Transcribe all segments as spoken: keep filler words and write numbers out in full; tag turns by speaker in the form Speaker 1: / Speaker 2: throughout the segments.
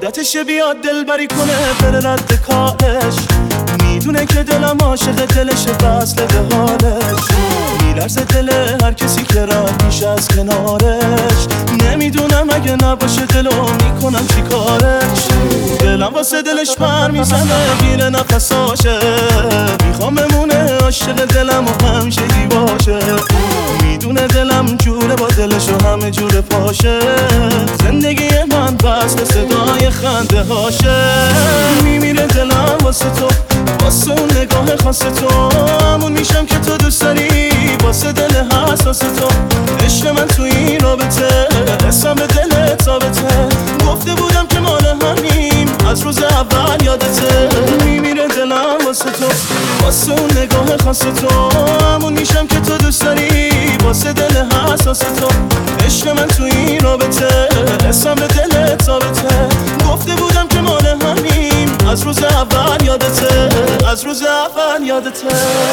Speaker 1: عادتش بیاد دلبری کنه بره رد کارش، میدونه که دلم عاشق دلشه وصله به حالش، میلرزه دل هر کسی که رد میشه از کنارش، نمیدونم اگه نباشه دلو میکنم چی کارش، دلم واسه دلش پر میزنه گیره نفساشه، میخوام بمونه عاشق دلم و همیشگی باشه، میدونه دلم جوره با دلش و همه جور پاشه، زندگی من بس به صدای خنده هاشه، میمیره دلم واسه تو، واسه اون نگاه خاص تو، همون میشم که تو دوست داری، واسه دل حساس تو، عشق من تو این رابطه، حسم به دلت ثابته، گفته بودم که مال همیم از روز اول یادته، میمیره دلم واسه تو، واسه اون نگاه خاص تو، همون میشم که تو دوست داری، واسه دل حساس تو، عشق من تو این رابطه، حسم به دلت ثابته، گفته بودم که مال همیم از روز اول یادته، از روز اول یادته.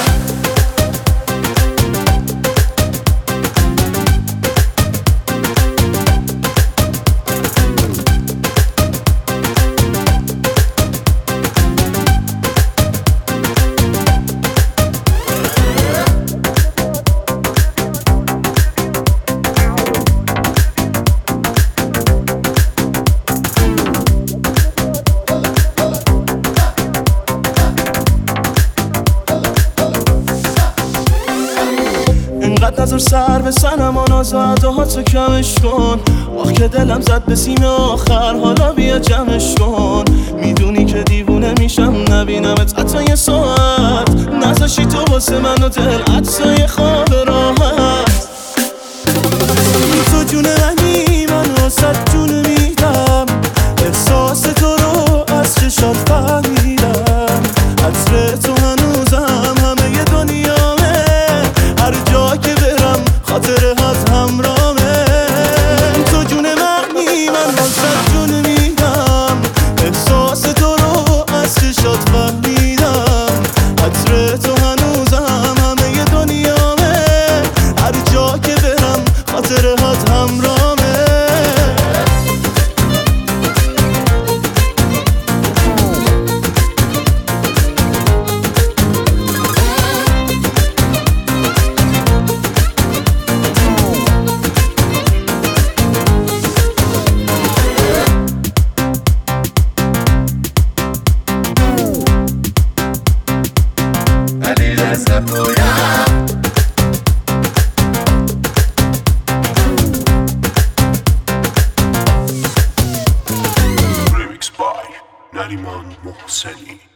Speaker 1: اینقدر نظر سر به سنم و نازد و حادثه کمش کن، آخ که دلم زد به سیم آخر، حالا بیا جمعش کن، میدونی که دیوونه میشم نبینمت حتی یه ساعت، نذاشی تو واسه من و دل حتی خواب راحت، تو جون منی من واسه جون میدم، احساس تو رو از چشات فهمیدم، عطر تو هنوزم همه ی دنیامه، هر جا که برم خاطرهات همرامه، تو جون منی من واسه جون میدم، احساس تو رو از چشات فهمیدم، عطر تو هنوزم همه ی دنیامه، هر جا که برم خاطرهات همرامه.
Speaker 2: Remix by Nariman Mohseni.